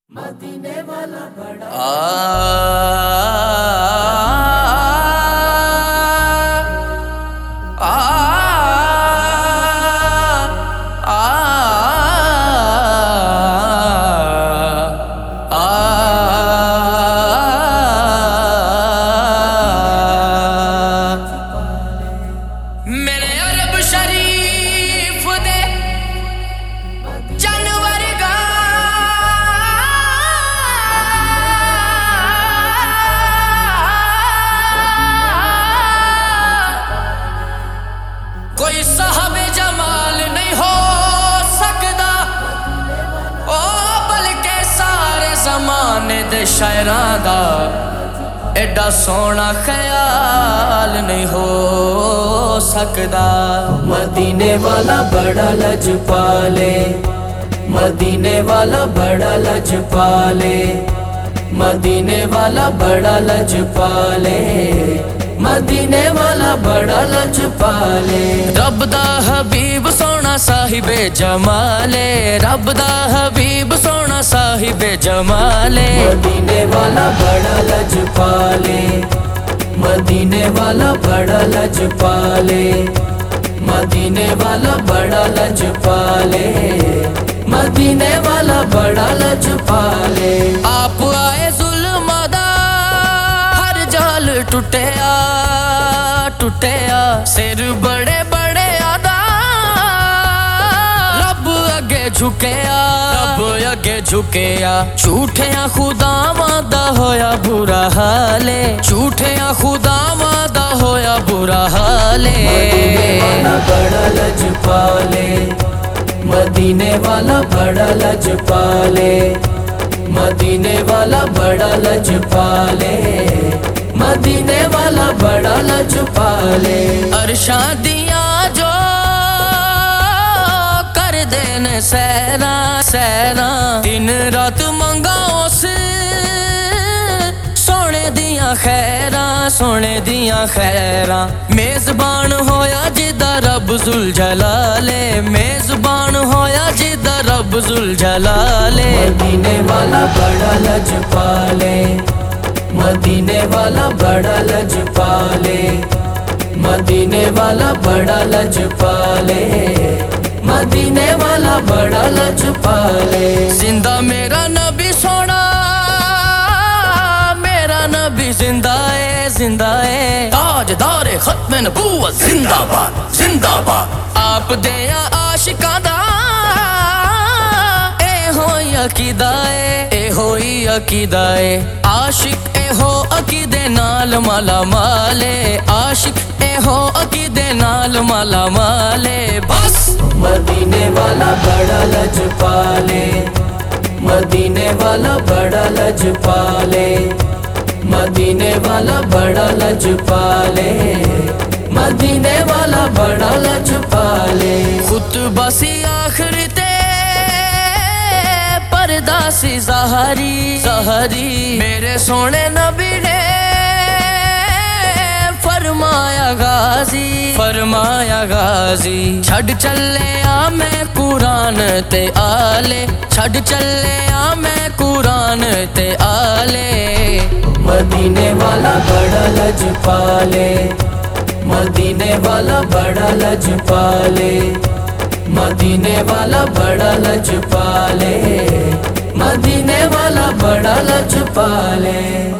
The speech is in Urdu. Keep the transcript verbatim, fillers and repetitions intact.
مدینے والا بڑا آ کوئی صاحب جمال نہیں ہو سکدا او بلکہ سارے زمانے دے شاعراں دا ایڈا سونا خیال نہیں ہو سکدا۔ مدینے والا بڑا لجپالے، مدینے والا بڑا لجپالے، مدینے والا بڑا لجپالے، مدینے والا بڑا لجپالے۔ رب دا حبیب سونا صاحب جمالے، رب دا حبیب سونا صاحب جمالے۔ مدینے والا بڑا لجپالے، مدینے والا بڑا لجپالے، مدینے والا بڑا لجپالے، مدینے والا بڑا لجپالے۔ آپ آئے ظلم دا ہر جال ٹوٹیا ٹوٹیا، سر بڑے بڑے آدا رب اگے جھکیا رب اگے جھکیا۔ جھوٹیاں خداواں دا ہویا برا حالے، جھوٹیاں خداواں دا ہویا برا حالے۔ مدینے والا بڑا لجپالے، مدینے والا بڑا لجپالے، مدینے والا بڑا لجپالے، مدینے والا بڑا لجپالے۔ عرشاں دیاں جو کر دین سیراں سیراں، دن رات منگا اس سونے دیاں خیراں سونے دیاں خیراں۔ میزبان ہویا جدا رب ذوالجلالے، میزبان ہویا جدا رب ذوالجلالے۔ مدینے والا بڑا لجپالے، مدینے والا بڑا لجپالے، مدینے والا بڑا لجپالے، مدینے والا بڑا لجپالے۔ زندہ میرا نبی سونا، میرا نبی زندہ ہے زندہ ہے، تاجدار ختم نبوت زندہ باد زندہ باد۔ آپ دیا عاشقاں دا اے ہوئی عقیدہ ہے اے ہوئی عقیدہ ہے، عاشق اے ہو عقیدے نال مالا مالے، عاشق اے ہو عقیدے نال مالا مالے۔ بس مدینے والا بڑا لجپالے، مدینے والا بڑا لجپالے، مدینے والا بڑا لجپالے، مدینے والا بڑا لجپالے۔ خطبہ سی آخر تے پردہ سی ظاہری ظاہری، میرے سونے نبی نے فرمایا غازی فرمایا غازی۔ چھڈ چلے آ میں قرآن تے آلے، چھڈ چلے آ میں قرآن تے آلے۔ مدینے والا بڑا لجپالے، مدینے والا بڑا لجپالے، مدینے والا بڑا لجپالے، مدینے والا بڑا لجپالے۔